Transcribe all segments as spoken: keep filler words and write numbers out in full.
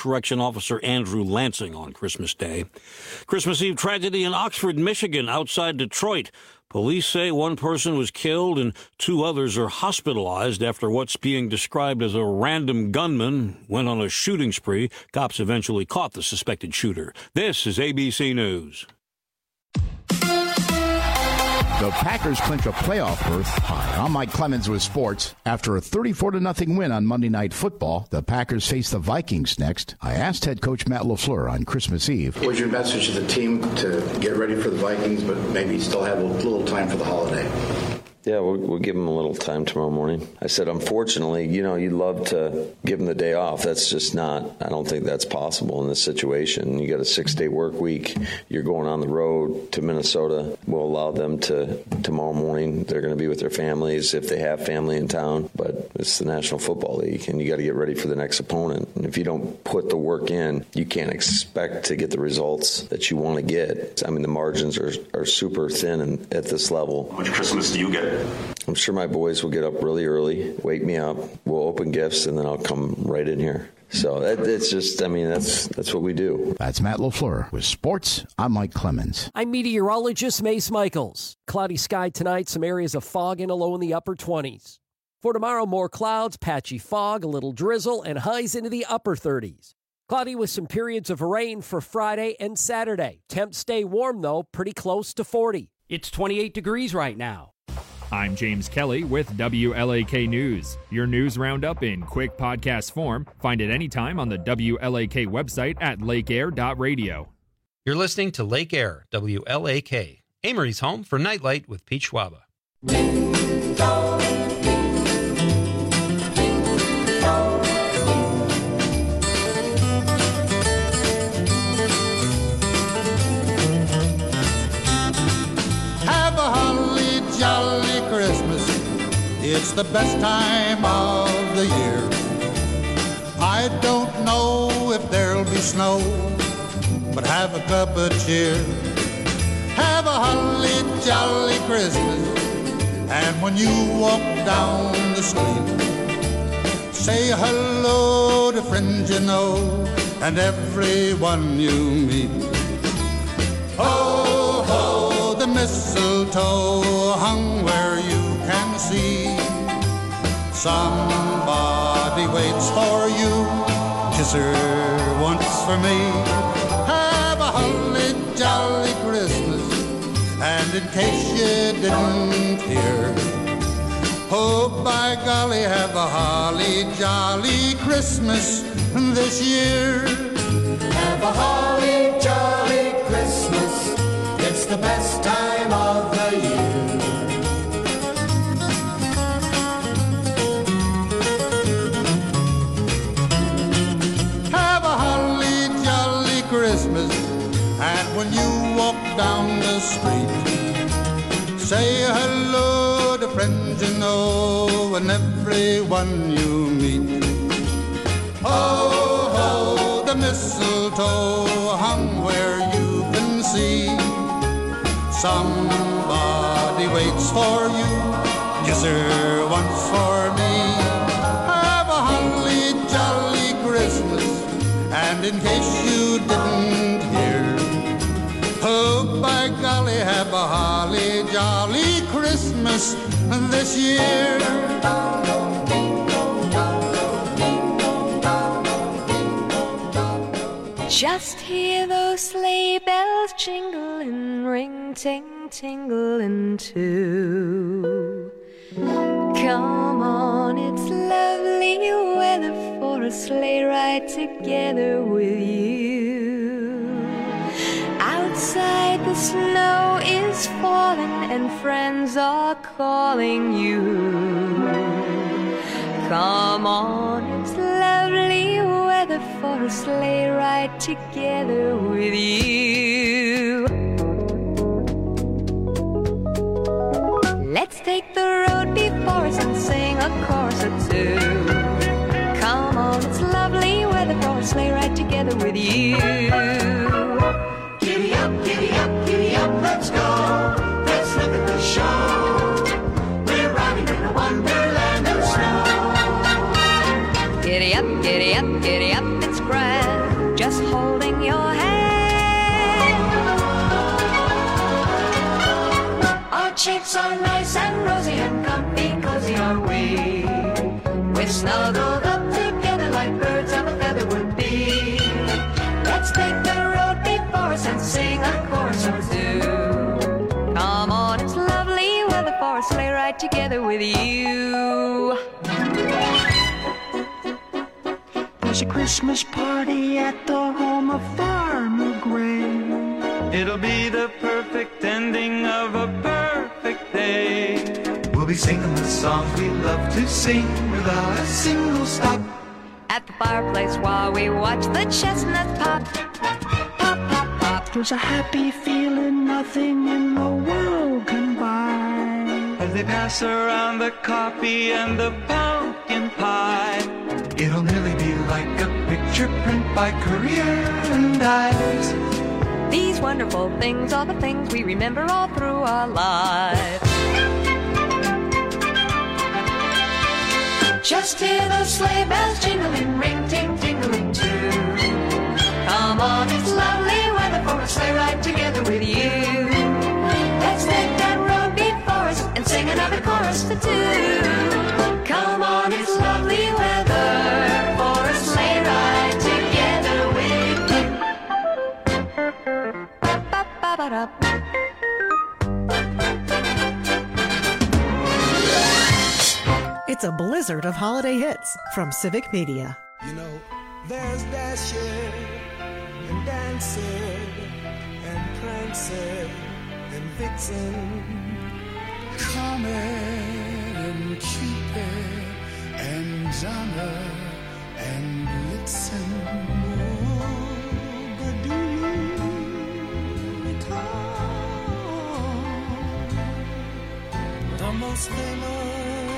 Correction Officer Andrew Lansing on Christmas Day. Christmas Eve tragedy in Oxford, Michigan, outside Detroit. Police say one person was killed and two others are hospitalized after what's being described as a random gunman went on a shooting spree. Cops eventually caught the suspected shooter. This is A B C News. The Packers clinch a playoff berth. Hi, I'm Mike Clemens with sports. After a thirty-four to nothing win on Monday Night Football, the Packers face the Vikings next. I asked head coach Matt LaFleur on Christmas Eve. What was your message to the team to get ready for the Vikings, but maybe still have a little time for the holiday? Yeah, we'll, we'll give them a little time tomorrow morning. I said, unfortunately, you know, you'd love to give them the day off. That's just not, I don't think that's possible in this situation. You got a six-day work week. You're going on the road to Minnesota. We'll allow them to, tomorrow morning, they're going to be with their families if they have family in town. But it's the National Football League, and you got to get ready for the next opponent. And if you don't put the work in, you can't expect to get the results that you want to get. I mean, the margins are, are super thin and at this level. How much Christmas do you get? I'm sure my boys will get up really early, wake me up, we'll open gifts, and then I'll come right in here. So that, it's just, I mean, that's that's what we do. That's Matt LaFleur with sports. I'm Mike Clemens. I'm meteorologist Mace Michaels. Cloudy sky tonight, some areas of fog and a low in the upper twenties. For tomorrow, more clouds, patchy fog, a little drizzle, and highs into the upper thirties. Cloudy with some periods of rain for Friday and Saturday. Temps stay warm, though, pretty close to forty. It's twenty-eight degrees right now. I'm James Kelly with W L A K News. Your news roundup in quick podcast form. Find it anytime on the W L A K website at lake air dot radio. You're listening to Lake Air, W L A K, Amory's home for Nightlight with Pete Schwaba. Have a holly jolly Christmas, it's the best time of the year. I don't know if there'll be snow, but have a cup of cheer. Have a holly jolly Christmas, and when you walk down the street, say hello to friends you know and everyone you meet. Ho, ho, the mistletoe hung where you can see. Somebody waits for you, kiss her once for me. Have a holly jolly Christmas, and in case you didn't hear, oh by golly, have a holly jolly Christmas this year. Have a holly jolly Christmas, it's the best time of the year. Have a holly jolly Christmas, and when you walk down the street, say hello to friends you know and everyone you meet. Ho, ho, the mistletoe hung where you can see. Somebody waits for you, kiss her once for me. Have a holly jolly Christmas, and in case you didn't hear, oh by golly, have a holly jolly Christmas this year. Just hear those sleigh bells jingle and ring, ting, tingling too. Come on, it's lovely weather for a sleigh ride together with you. Outside the snow is falling and friends are calling you. Come on, it's lovely weather for a sleigh ride together with you. Let's take the road before us and sing a chorus or two. Come on, it's lovely weather for a sleigh ride together with you. Giddy up, giddy up, giddy up, let's go. Let's look at the show. We're riding in a wonderland of snow. Giddy up, giddy up, giddy up, it's grand. cheeks are nice and rosy and comfy, cozy are we. We're snuggled up together like birds of a feather would be. Let's take the road before us and sing a chorus or two. Come on, it's lovely weather for a sleigh ride together with you. There's a Christmas party at the home of Farmer Gray. It'll be the perfect ending of a perfect day. We'll be singing the songs we love to sing without a single stop. At the fireplace while we watch the chestnuts pop. Pop, pop, pop. There's a happy feeling nothing in the world can buy. As they pass around the coffee and the pumpkin pie. It'll nearly be like a picture print by Currier and Ives. These wonderful things are the things we remember all through our lives. Just hear the sleigh bells jingling, ring, ting, tingling too. Come on, it's lovely weather for a sleigh ride together with you. Let's take that road before us and sing another chorus for two. Come on, it's lovely weather for a sleigh ride together with you. Ba-ba-ba-ba-da. It's a blizzard of holiday hits from Civic Media. You know, there's Dasher and Dancer and Prancer and Vixen, Comet and Cupid and Donner and Blitzen. Oh, but do you recall the most famous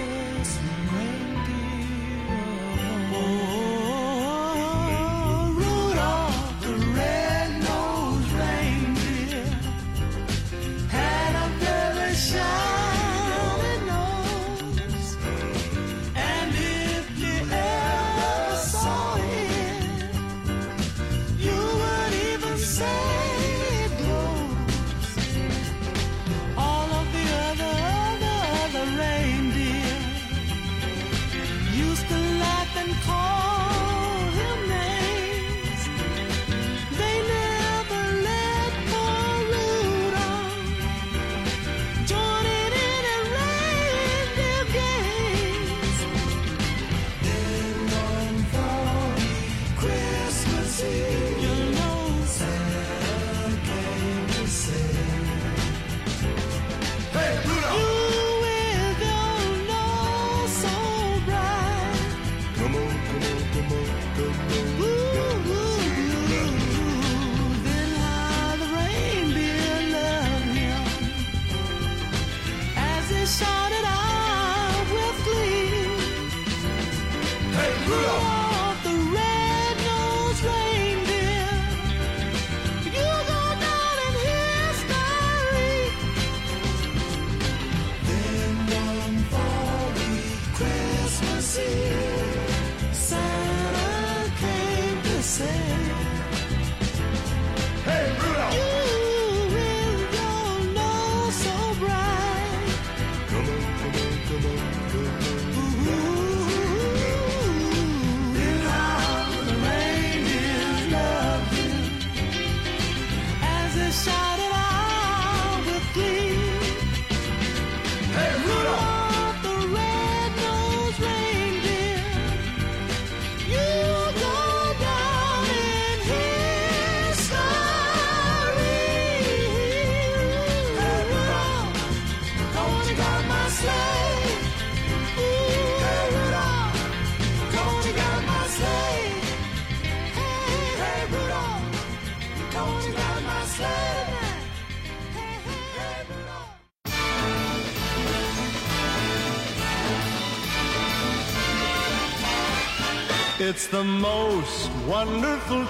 It's the most wonderful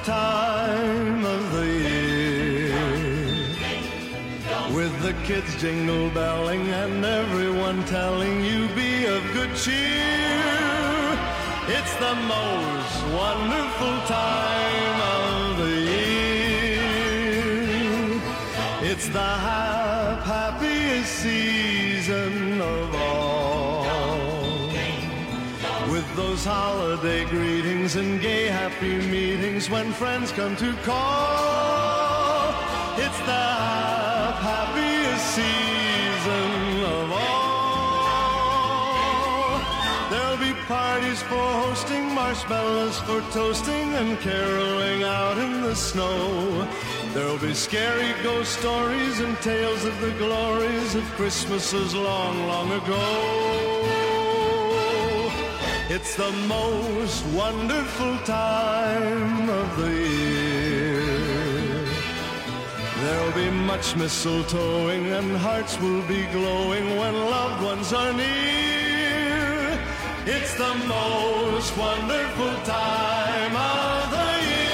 time of the year, with the kids jingle belling and everyone telling you be of good cheer. It's the most wonderful time of the year. It's the hap- happiest happiest season of all. With those holiday greetings and gay happy meetings when friends come to call. It's the happiest season of all. There'll be parties for hosting, marshmallows for toasting, and caroling out in the snow. There'll be scary ghost stories and tales of the glories of Christmases long, long ago. It's the most wonderful time of the year. There'll be much mistletoeing and hearts will be glowing when loved ones are near. It's the most wonderful time of the year.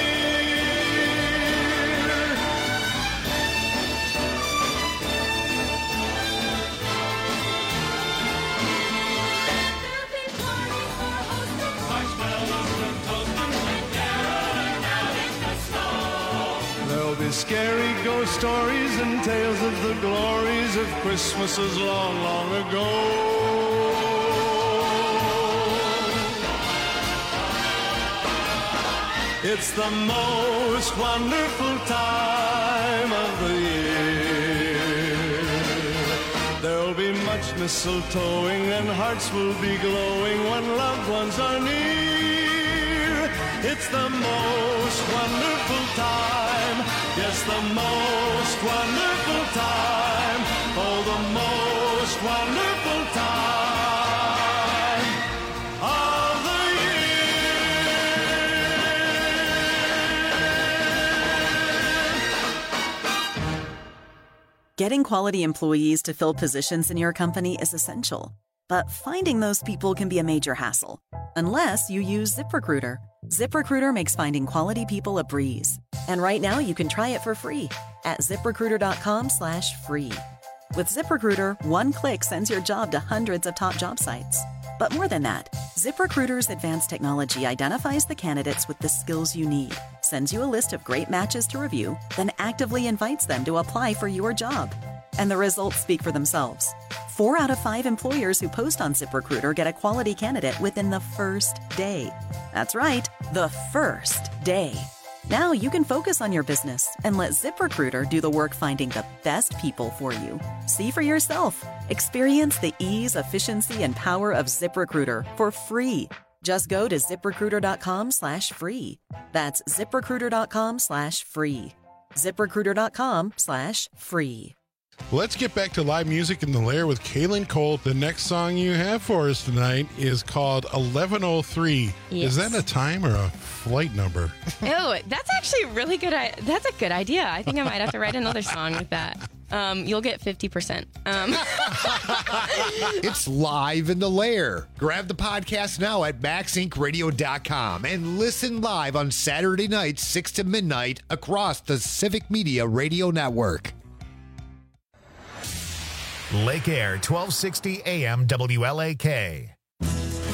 There'll be scary ghost stories and tales of the glories of Christmases long, long ago. It's the most wonderful time of the year. There'll be much mistletoeing and hearts will be glowing when loved ones are near. It's the most wonderful time, yes, the most wonderful time, oh, the most wonderful time of the year. Getting quality employees to fill positions in your company is essential, but finding those people can be a major hassle, unless you use ZipRecruiter. ZipRecruiter makes finding quality people a breeze. And right now you can try it for free at ZipRecruiter.com slash free. With ZipRecruiter, one click sends your job to hundreds of top job sites. But more than that, ZipRecruiter's advanced technology identifies the candidates with the skills you need, sends you a list of great matches to review, then actively invites them to apply for your job. And the results speak for themselves. Four out of five employers who post on ZipRecruiter get a quality candidate within the first day. That's right, the first day. Now you can focus on your business and let ZipRecruiter do the work finding the best people for you. See for yourself. Experience the ease, efficiency, and power of ZipRecruiter for free. Just go to ZipRecruiter.com slash free. That's ZipRecruiter.com slash free. ZipRecruiter.com slash free. Let's get back to live music in the Lair with Kaylin Cole. The next song you have for us tonight is called eleven oh three. Yes. Is that a time or a flight number? Oh, that's actually really good. I- that's a good idea. I think I might have to write another song with that. Um, you'll get fifty percent. Um. It's live in the Lair. Grab the podcast now at max inc radio dot com and listen live on Saturday nights, six to midnight, across the Civic Media Radio Network. Lake Air, twelve sixty A M W L A K. On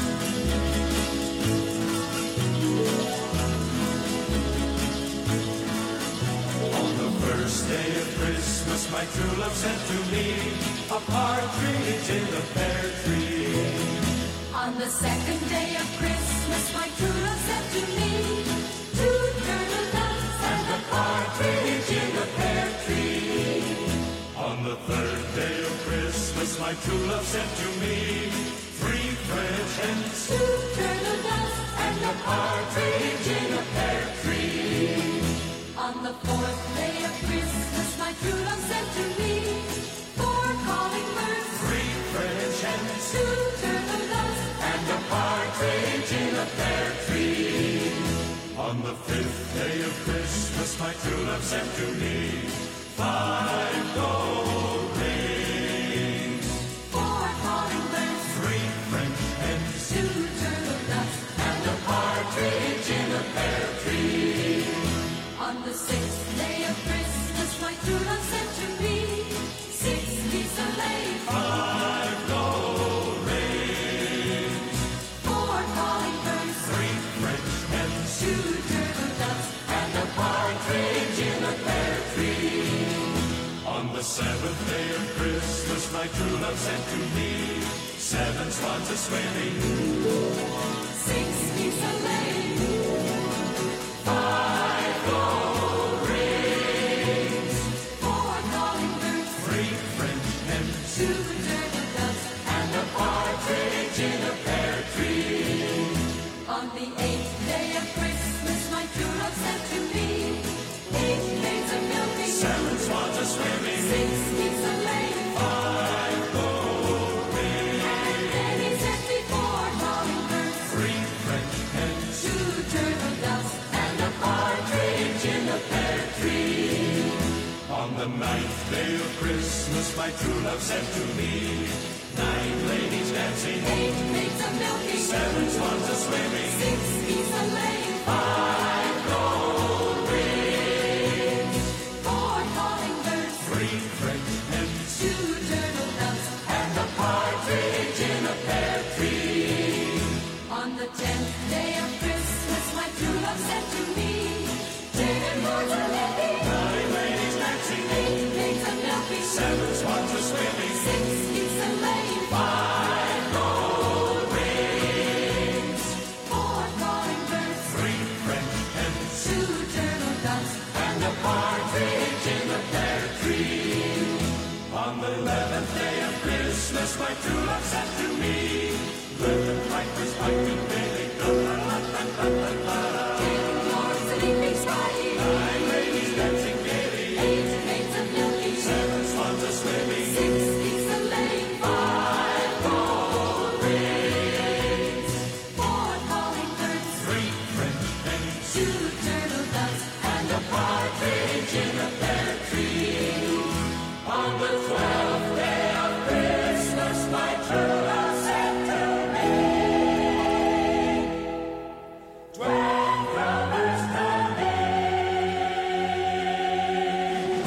the first day of Christmas, my true love sent to me a partridge in the pear tree. On the second day of Christmas, my true love sent to me two turtle doves and a partridge in the pear tree. On the third day of Christmas, my true love sent to me three French hens, two turtle doves and a partridge in a pear tree. On the fourth day of Christmas, my true love sent to me four calling birds, three French hens, two turtle doves and a partridge in a pear tree. On the fifth day of Christmas, my true love sent to me five gold rings, four calling birds, three French hens, two turtle doves and a partridge in a pear tree. On the sixth day of Christmas, my true love sent to me six geese a laying, five gold rings, four calling birds, three French hens, two turtle doves and a partridge in a pear tree. On the seventh day of Christmas, my true love sent to me seven swans a-swimming, Six geese a-laying, five gold rings, four calling birds, three French hens, two turtle doves, and a partridge in a pear tree. On the eighth day of Christmas, my true love sent to me eight maids a milking, seven swans a-swimming, six geese a-laying, five gold rings, and then he sent me four calling birds, three French hens, two turtle doves, and a partridge in a pear tree. On the ninth day of Christmas, my true love sent to me nine ladies dancing, eight maids a milking, seven swans a-swimming, six geese a-laying, five gold rings, four calling birds, three French hens, two turtle doves, and a partridge in a pear tree. on the tenth day of Christmas, my true love sent to me ten and more a milking, Nine ladies dancing, eight maids a milking, seven swans a-swimming, six geese a-laying, five gold rings, four calling birds, three French hens, two turtle doves, and a partridge in a pear tree. On the eleventh day of Christmas, my true love sent to me eleven pipers piping gaily, la-la-la-la-la-la-la. ten lords a leaping spotty, Nine ladies dancing gaily, eight maids a milking, seven swans a-swimming, six geese a-laying, five gold rings, four calling birds, three French hens, two turtle doves, and a partridge in a pear tree. On the twelfth day of Christmas, my true love sent to me twelve drummers drumming,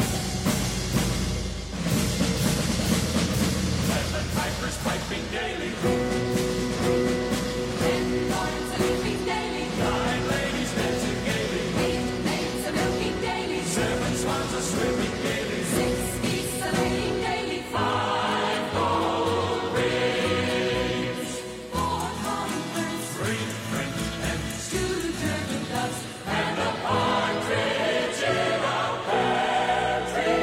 eleven pipers piping gaily, ten lords a leaping daily, nine ladies dancing gaily, eight maids a milking daily, seven swans a-swimming gaily, six geese a-laying daily, five gold rings, four calling birds, three French hens, two turtle doves, and a partridge in a pear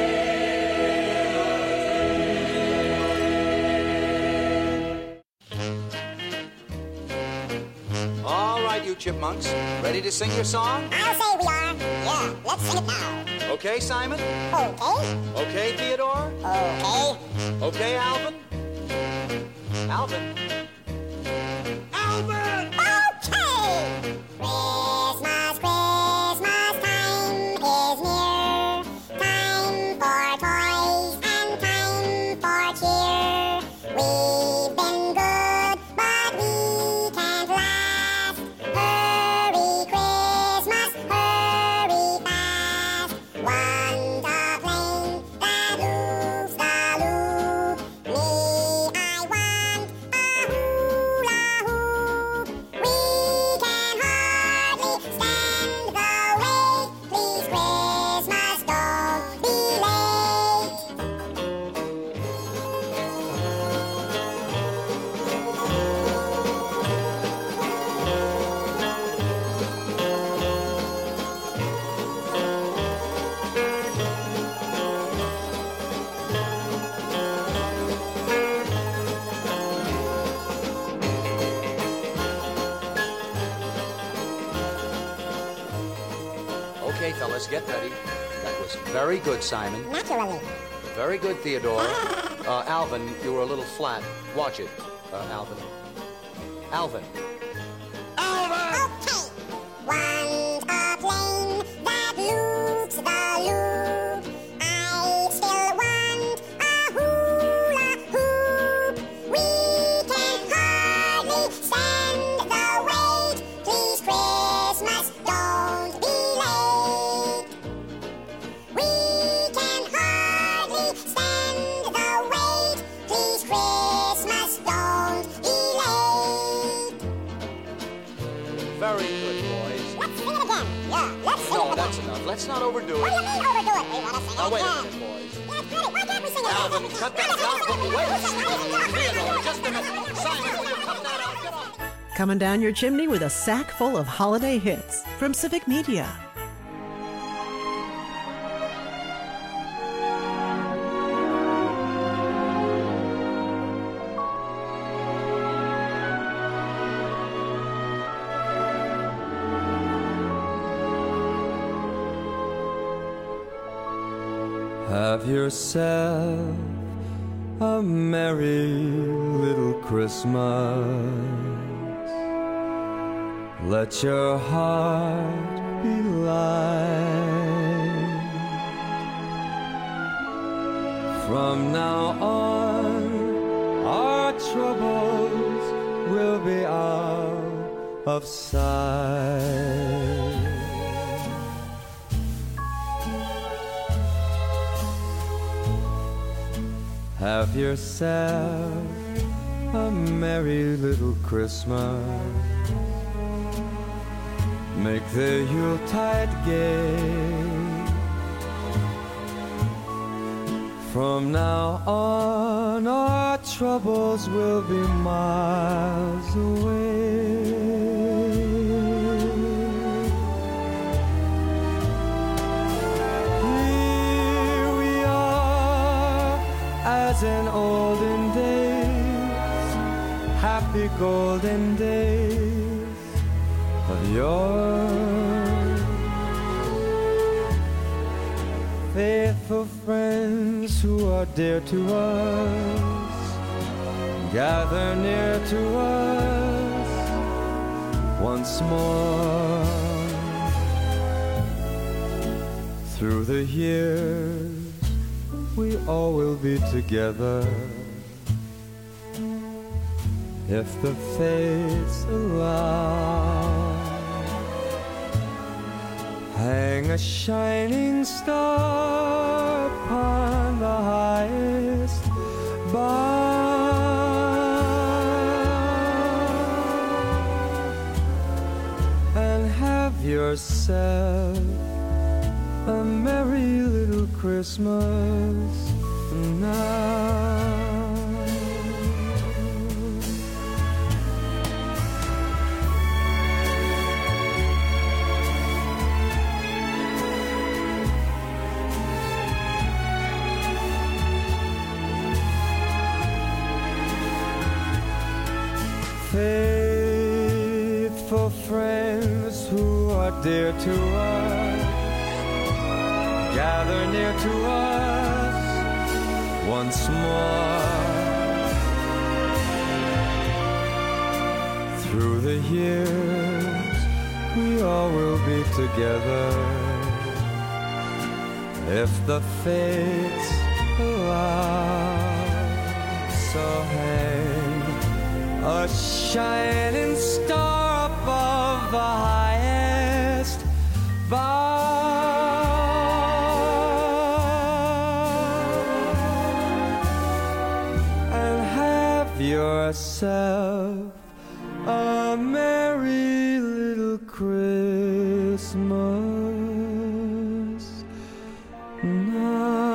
All right, you chipmunks, ready to sing your song? I'll say we are. Yeah, let's sing it now. Okay, Simon? Okay. Okay, Theodore? Okay. Okay, Alvin? Alvin? Alvin! Okay! Christmas, Christmas time is near. Time for toys and time for cheer. We've been good, but we can't last. Hurry, Christmas, hurry fast. One's a plane that loops the loop. Me, I want a hula hoop. We can hardly stand the wait. Please, Christmas, don't be late. Okay, fellas, get ready. That was very good, Simon. Naturally. Very good, Theodore. Uh, Alvin, you were a little flat. Watch it, uh, Alvin. Alvin. Okay. One's a plane that loops the loop. I still want a hula hoop. We can hardly stand the wait. Please, Christmas, don't be late. We can hardly stand the wait. Please, Christmas, don't be late. enough. Let's not overdo it. What do you mean overdo it? We want to sing Now, it wait a again. minute, boys. Yeah, it's pretty. Why can't we sing it Alvin, again? cut that down. Wait. Theodore, just a minute. Simon, will you cut that out? Get on. Coming down your chimney with a sack full of holiday hits from Civic Media. Have yourself a merry little Christmas. Let your heart be light. From now on, our troubles will be out of sight. Have yourself a merry little Christmas. Make the Yuletide gay. From now on, our troubles will be miles away. As in olden days, happy golden days of yore. Faithful friends who are dear to us, gather near to us once more. Through the years, we all will be together if the fates allow. Hang a shining star upon the highest bough and have yourself a merry little Christmas now. Faithful friends who are dear to us, gather near to us once more. Through the years, we all will be together if the fates allow. So hang a shining star above the highest bough and have yourself a merry little Christmas now.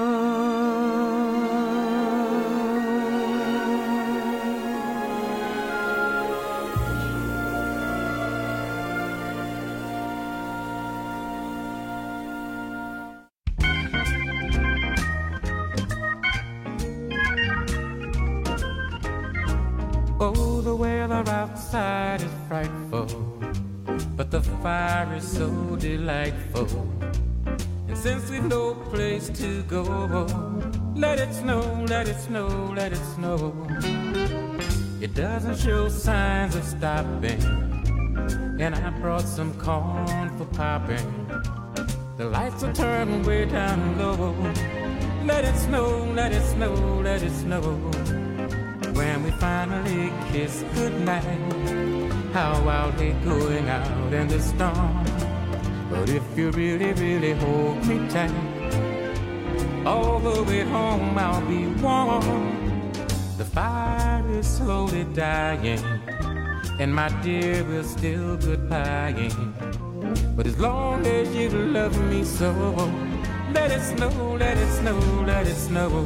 Oh, the weather outside is frightful, but the fire is so delightful. And since we've no place to go, let it snow, let it snow, let it snow. It doesn't show signs of stopping, and I brought some corn for popping. The lights are turned way down low. Let it snow, let it snow, let it snow. When we finally kiss goodnight, how I'll hate going out in the storm. But if you really, really hold me tight, all the way home I'll be warm. The fire is slowly dying, and my dear, we're still goodbying. But as long as you love me so, let it snow, let it snow, let it snow.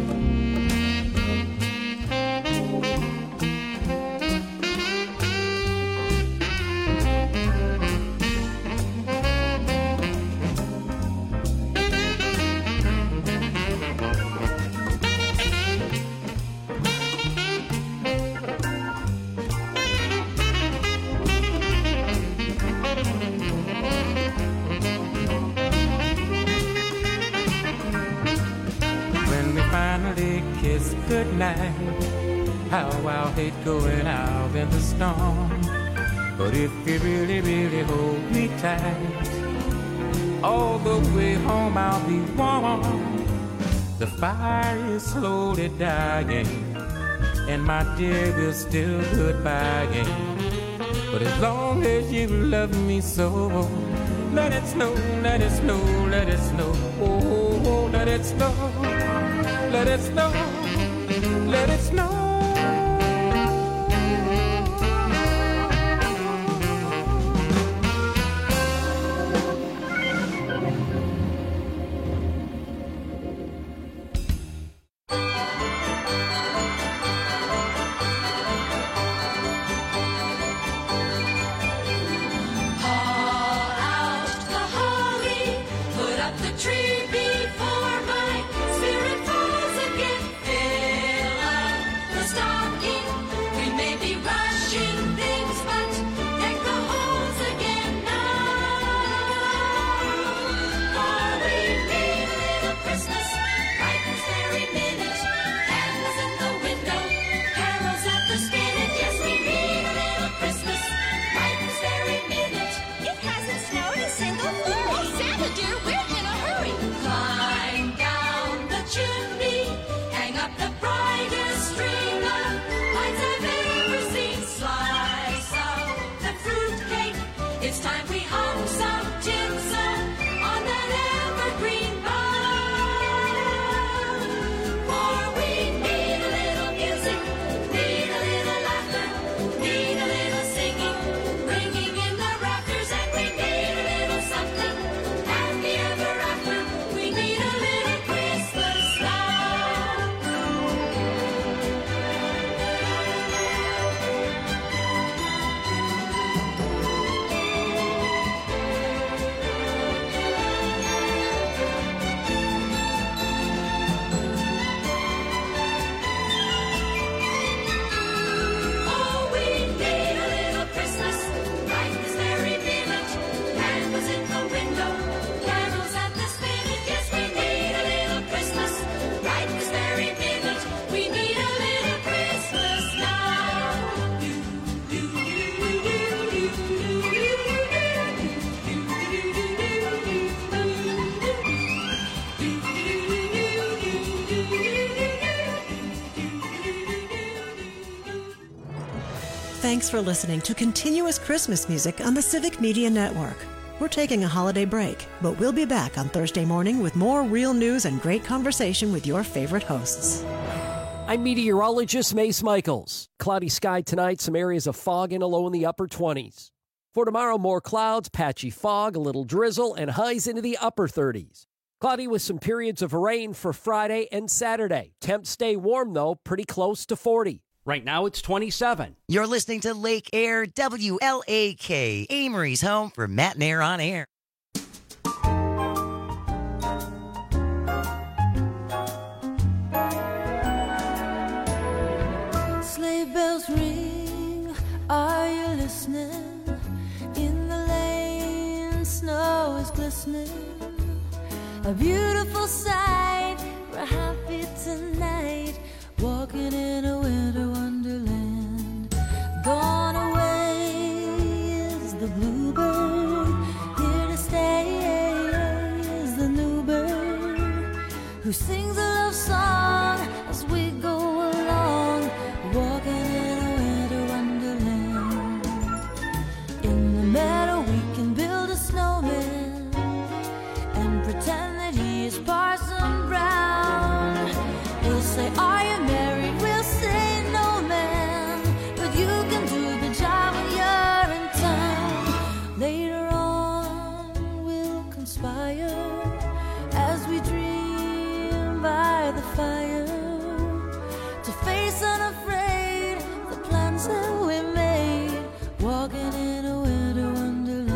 Goodnight, how I'll hate going out in the storm. But if you really, really hold me tight, all the way home I'll be warm. The fire is slowly dying, and my dear, we're still goodbying. But as long as you love me so, let it snow, let it snow, let it snow. Oh, oh, let it snow, let it snow. Let it snow. Thanks for listening to Continuous Christmas Music on the Civic Media Network. We're taking a holiday break, but we'll be back on Thursday morning with more real news and great conversation with your favorite hosts. I'm meteorologist Mace Michaels. Cloudy sky tonight, some areas of fog and a low in the upper twenties. For tomorrow, more clouds, patchy fog, a little drizzle, and highs into the upper thirties. Cloudy with some periods of rain for Friday and Saturday. Temps stay warm, though, pretty close to forty. Right now, it's twenty-seven. You're listening to Lake Air W L A K, Amory's home for Matt and Air on Air. Sleigh bells ring, are you listening? In the lane, snow is glistening. A beautiful sight, we're happy tonight. Walking in a winter wonderland. Gone away is the bluebird. Here to stay is the new bird, who sings a love song as we go along. Walking in a winter wonderland. In the meadow we can build a snowman and pretend that he is Parson Brown. We'll say, are you married? We'll say no, man, but you can do the job when you're in town. Later on as we dream by the fire, to face unafraid the plans that we made, walking in a winter wonderland.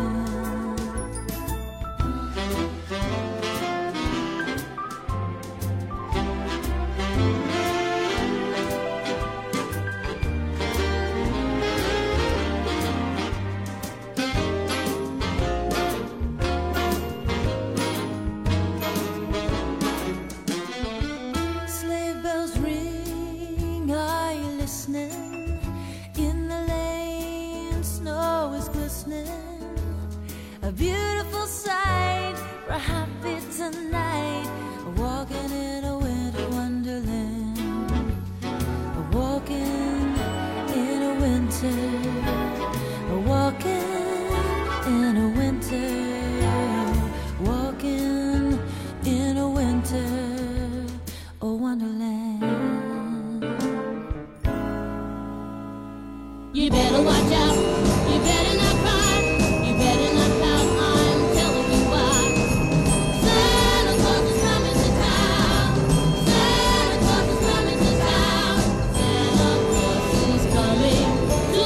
Sleigh bells ring, are you listening? In the lane, snow is glistening. A beautiful sight, we're happy tonight, walking in a winter wonderland. Walking in a winter, walking in a winter, walking in a winter, a wonderland. You better watch out, you better not cry, you better not pout, I'm telling you why. Santa Claus is coming to town, Santa Claus is coming to town, Santa Claus is coming to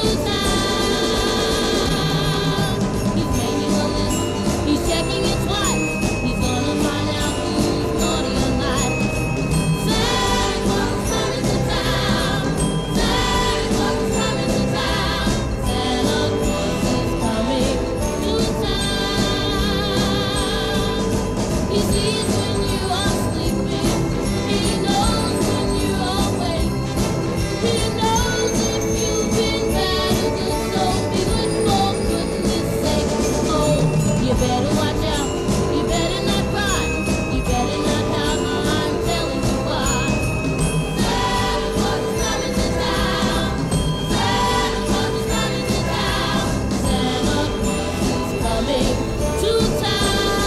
town. He's making a list, he's checking it twice, he's gonna find out who's naughty or nice. Santa Claus is coming to town, Santa Claus is coming to town, Santa Claus is coming to town. He sees when you are sleeping, he knows when you are awake, he knows if you've been bad or good, so be good for goodness sake. Oh, you better watch out, you better not cry, you better not pout, I'm telling you why. Santa Claus is coming to town, Santa Claus is coming to town, Santa Claus is coming to town.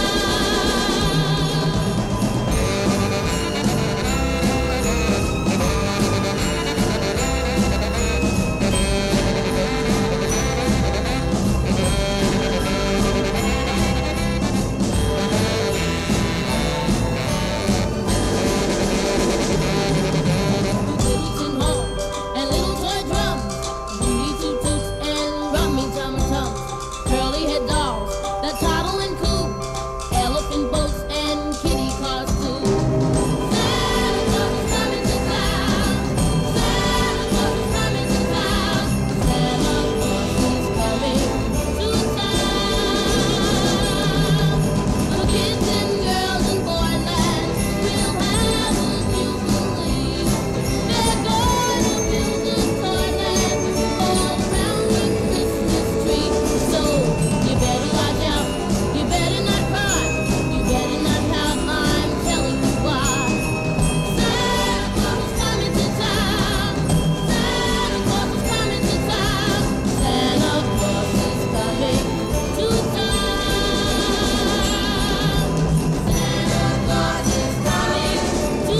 Tin horn and little toy drums, Judy toot toots and rummy tum tums, curly head dolls that toddle and coo, elephant boats and kitty cars too. Santa Claus is coming to town, Santa Claus is coming to town, Santa Claus is coming to town. The kids and girls in Boyland will have a jubilee. They're going to build a toyland all around the Christmas tree. So you better watch out, you better not cry, you better not pout, I'm telling you why. Santa Claus is coming to town, Santa Claus is coming to town, Santa Claus is coming to town. Santa Claus is coming to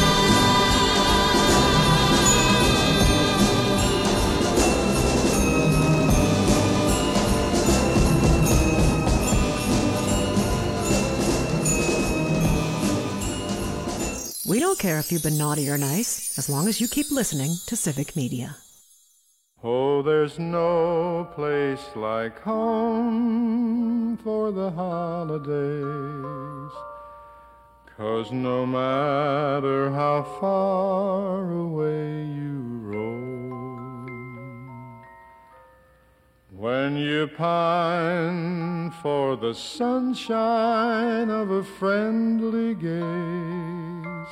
We don't care if you've been naughty or nice, as long as you keep listening to Civic Media. Oh, there's no place like home for the holidays, 'cause no matter how far away you roam, when you pine for the sunshine of a friendly gaze,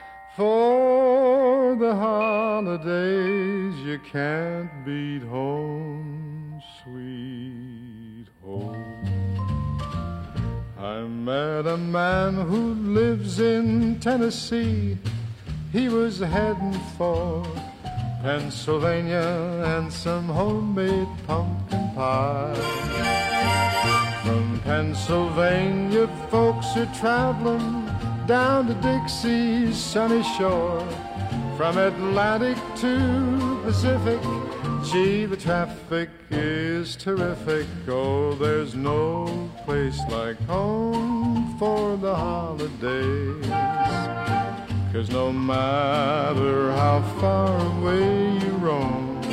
for the holidays you can't beat home, sweet home. I met a man who lives in Tennessee. He was heading for Pennsylvania and some homemade pumpkin pie. From Pennsylvania folks are traveling down to Dixie's sunny shore. From Atlantic to Pacific, Gee, the traffic is terrific. Oh, there's no place like home for the holidays. 'Cause no matter how far away you roam,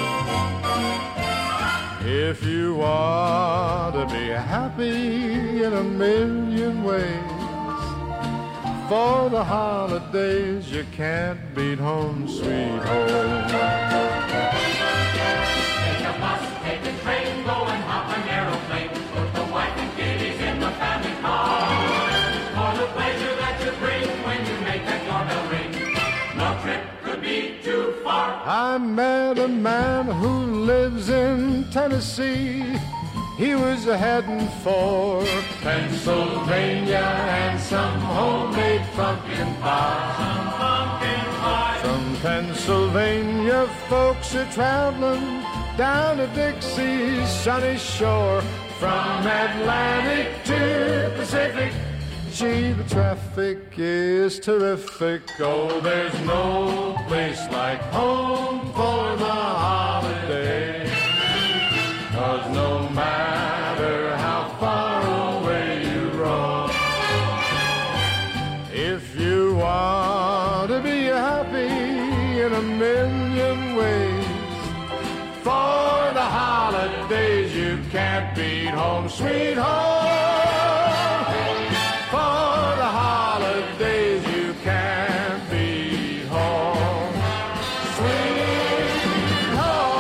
if you want to be happy in a million ways, for the holidays you can't beat home, sweet home. Take a bus, take a train, go and hop an aeroplane. Put the wife and kiddies in the family car. For the pleasure that you bring when you make that doorbell ring, no trip could be too far. I met a man who lives in Tennessee. He was heading for Pennsylvania and some homemade pumpkin pie. Some pumpkin pie. From Pennsylvania, folks are traveling down to Dixie's sunny shore. From Atlantic to Pacific, gee, the traffic is terrific. Oh, there's no place like home for the holiday. 'Cause no matter how far away you roam, if you want to be happy in a million ways, for the holidays you can't beat home, sweet home. For the holidays you can't beat home, sweet home.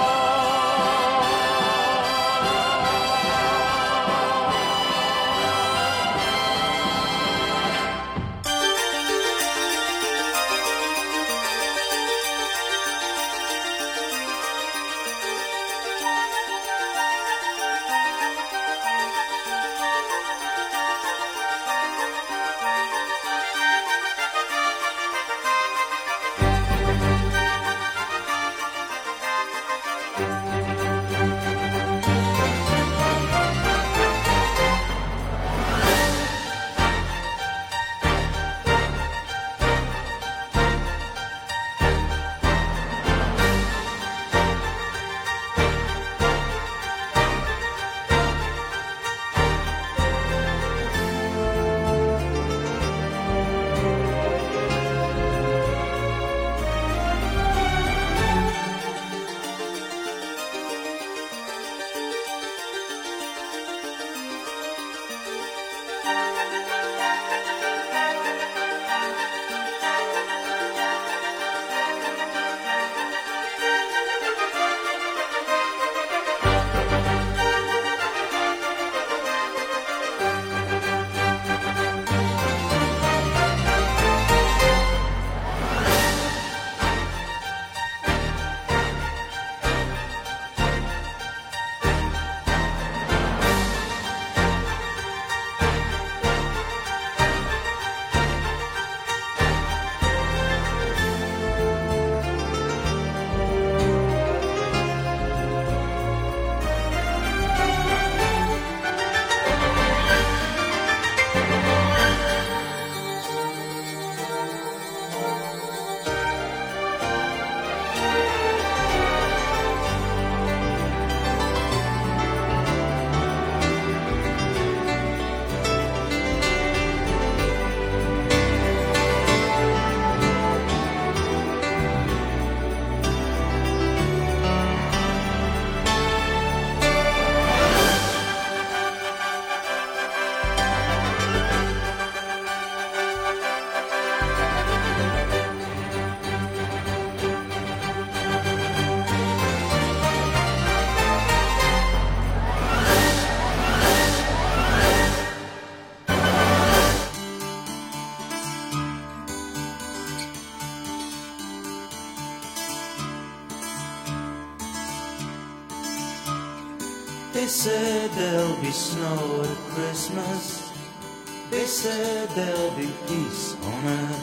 They said there'll be snow at Christmas. They said there'll be peace on earth.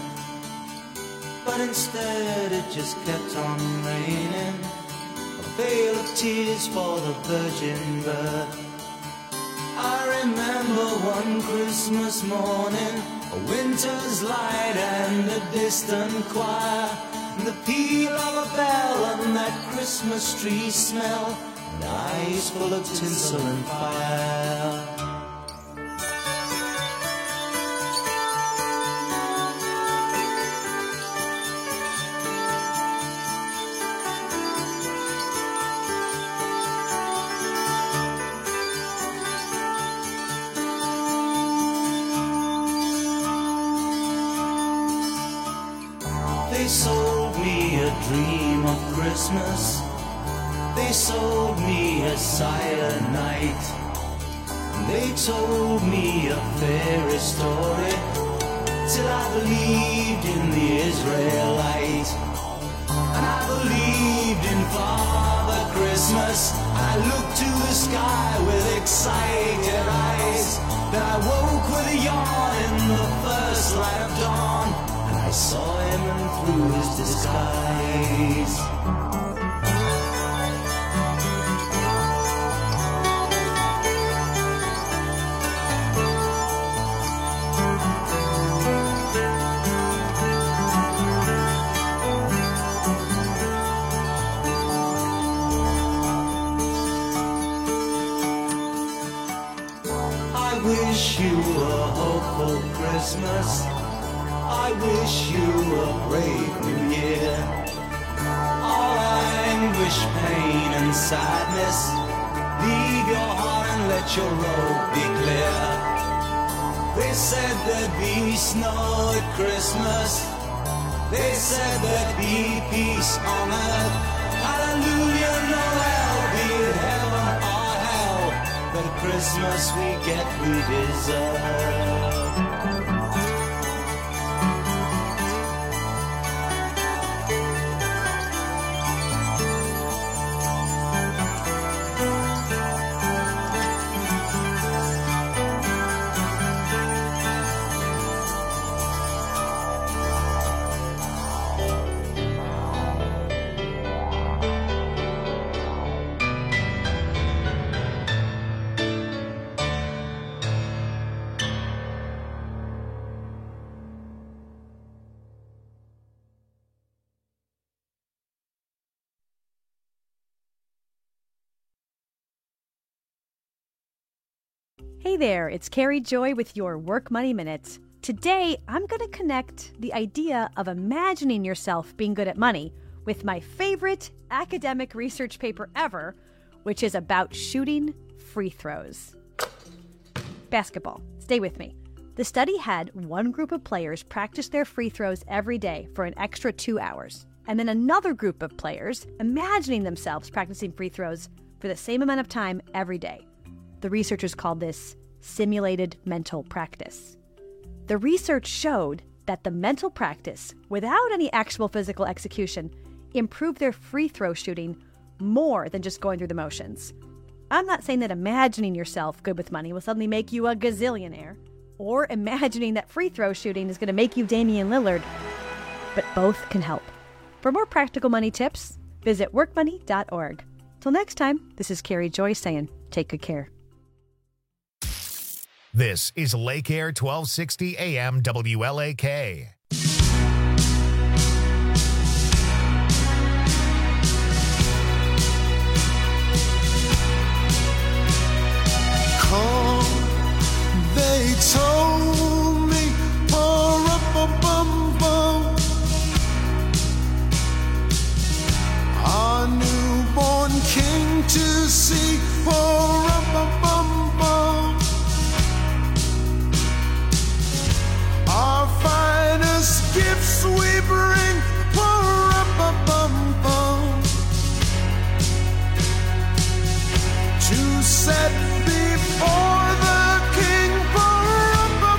But instead it just kept on raining, a veil of tears for the virgin birth. I remember one Christmas morning, a winter's light and a distant choir. and the peal of a bell and that Christmas tree smell, and eyes full of tinsel and fire. They sold me a dream of Christmas. They sold me a silent night. They told me a fairy story till I believed in the Israelite. And I believed in Father Christmas. I looked to the sky with excited eyes. Then I woke with a yawn in the first light of dawn. I saw him and through his disguise. I wish you a hopeful Christmas. I wish you a brave new year. All anguish, pain and sadness, leave your heart and let your road be clear. They said there'd be snow at Christmas. They said there'd be peace on earth. Hallelujah, Noel, be it heaven or hell. But Christmas we get, we deserve. Hey there, it's Carrie Joy with your Work Money Minute. Today, I'm going to connect the idea of imagining yourself being good at money with my favorite academic research paper ever, which is about shooting free throws. Basketball. Stay with me. The study had one group of players practice their free throws every day for an extra two hours, and then another group of players imagining themselves practicing free throws for the same amount of time every day. The researchers called this simulated mental practice. The research showed that the mental practice, without any actual physical execution, improved their free throw shooting more than just going through the motions. I'm not saying that imagining yourself good with money will suddenly make you a gazillionaire, or imagining that free throw shooting is going to make you Damian Lillard, but both can help. For more practical money tips, visit work money dot org. Till next time, this is Carrie Joy saying, take good care. This is Lake Air twelve sixty A M W L A K. Come, they told me, pour up a bum bum. Our newborn king to see, pour up a bum bum. Our finest gifts we bring, pour up a bum bum. To set before the king, pour up a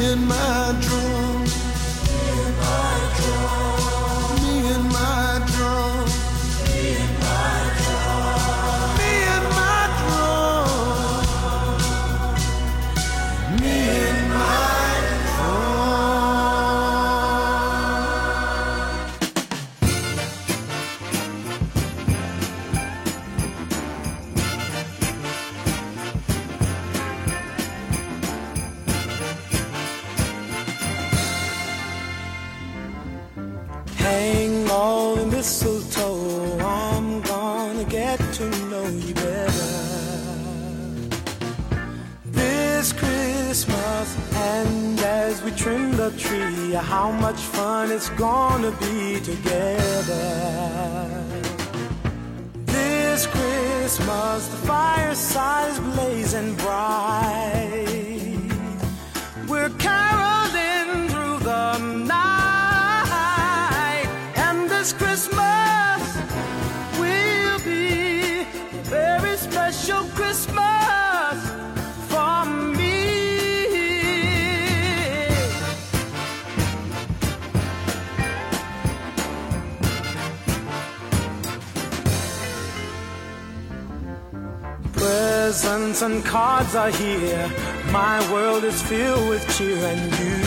and my drum. Me and my drum. Me and my drum. Me and my drum. Me and my drum. Me and my Hang all the mistletoe, I'm gonna get to know you better this Christmas. And as we trim the tree, how much fun it's gonna be together this Christmas. The fireside is blazing bright, we're caroling through the night, and this Christmas will be a very special Christmas for me. Presents and cards are here, my world is filled with cheer and you.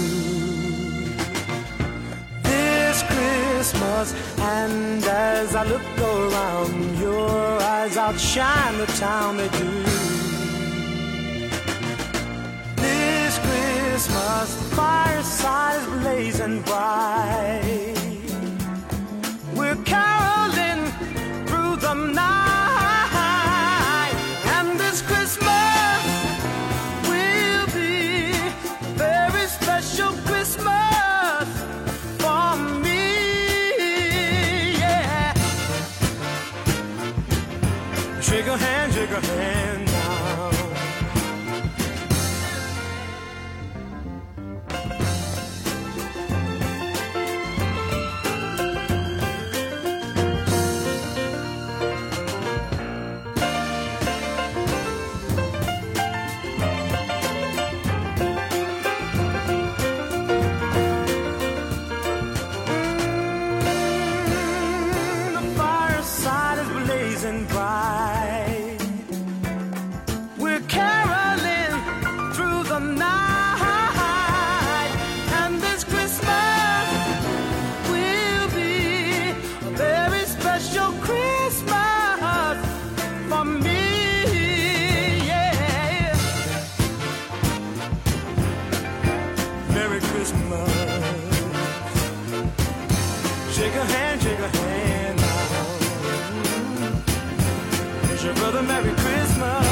This Christmas, and as I look around, your eyes outshine the town they do. This Christmas, the fireside is blazing bright, we're caroling through the night, and this Christmas will be a very special Christmas for me, yeah. Shake a hand, shake a hand now. The fireside is blazing bright, we're caroling through the night, and this Christmas will be a very special Christmas for me, yeah. Merry Christmas. Shake a hand, shake a hand now. Wish your brother Merry Christmas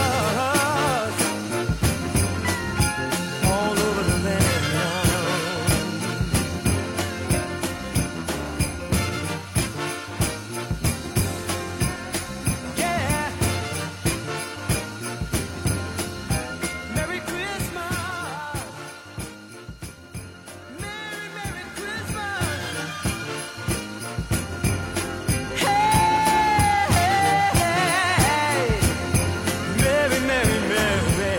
all over the land now. Yeah. Merry Christmas. Merry, Merry Christmas. Hey, hey, hey. Merry, Merry, Merry.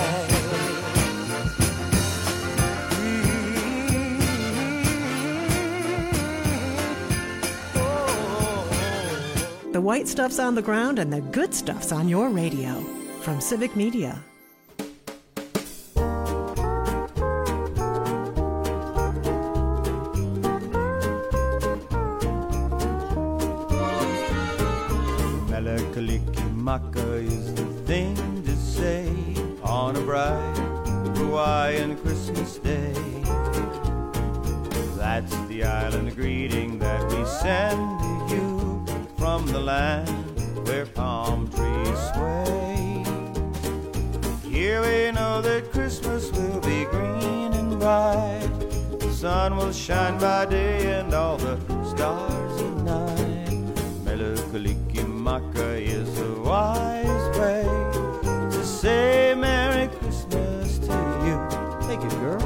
The white stuff's on the ground and the good stuff's on your radio. From Civic Media. Melicalicumaka is the thing to say on a bright Hawaiian Christmas day. That's the island greeting that we send to you from the land where palm trees sway. Here we know that Christmas will be green and bright. The sun will shine by day and all the stars at night. Melicalicumaka is a wise way to say Merry Christmas to you. Take it, girl.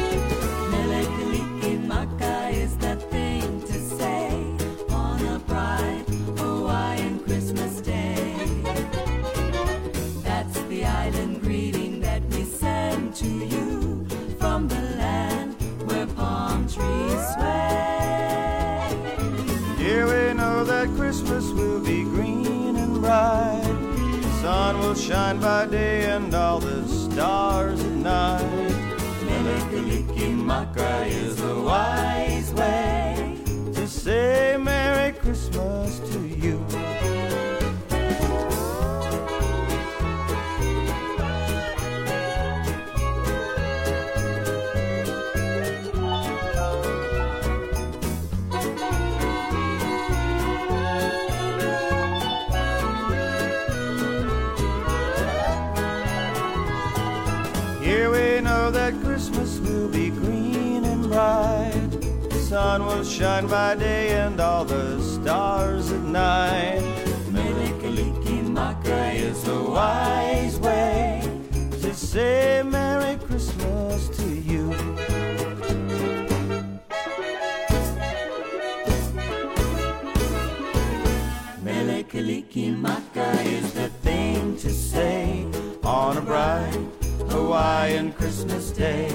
Melicalicumaka is the thing to say on a bright Hawaiian Christmas day. That's the island greeting that we send to you from the Christmas will be green and bright. The sun will shine by day and all the stars at night. Mele-kaliki-maka is a wise way to say Merry Christmas to you. Here we know that Christmas will be green and bright. The sun will shine by day and all the stars at night. Mele-kaliki-maka is a wise way to say Merry Christmas to you. Mele-kaliki-maka is the thing to say on a bright Hawaiian Christmas Day.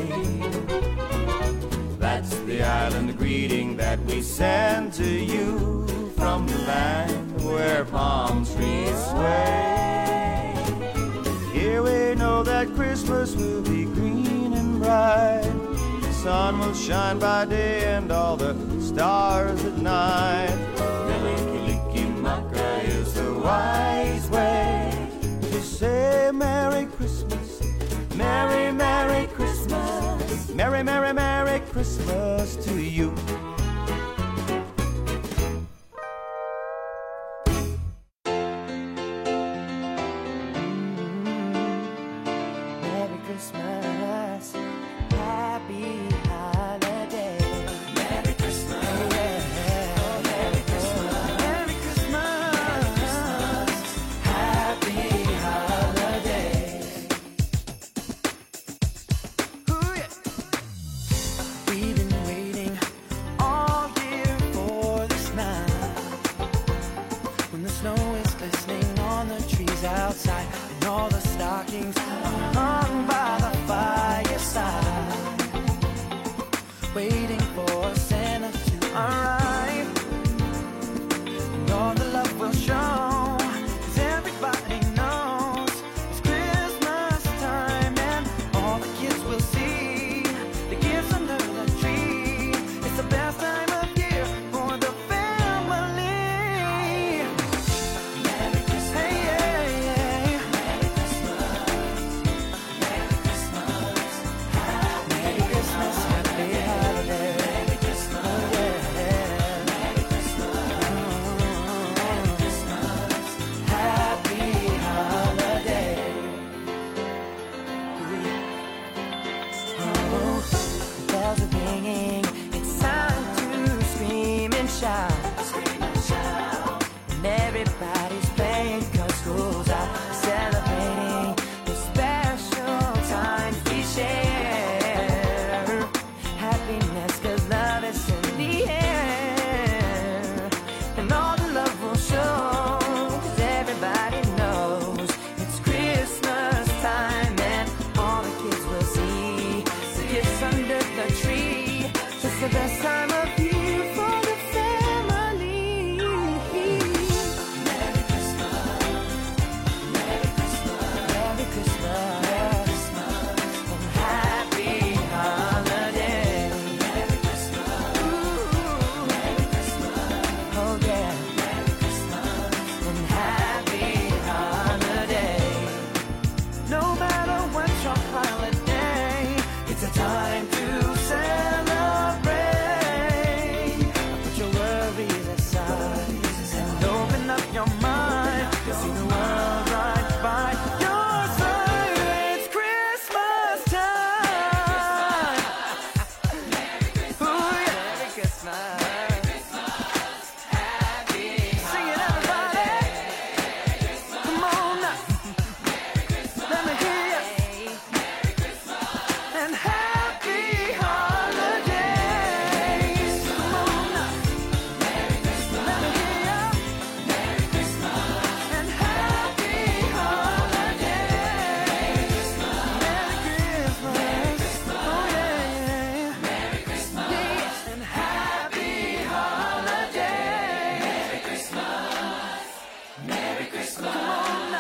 That's the island greeting that we send to you from the land where palm trees sway. Here we know that Christmas will be green and bright. The sun will shine by day and all the stars at night. Mele-kaliki-maka is the wise way to say Merry Christmas. Merry, Merry Christmas. Merry, Merry, Merry Christmas to you. Merry Christmas. Happy holiday. Merry Christmas. Yeah. Merry Christmas. Merry Christmas. Happy holiday. We've been waiting Christmas.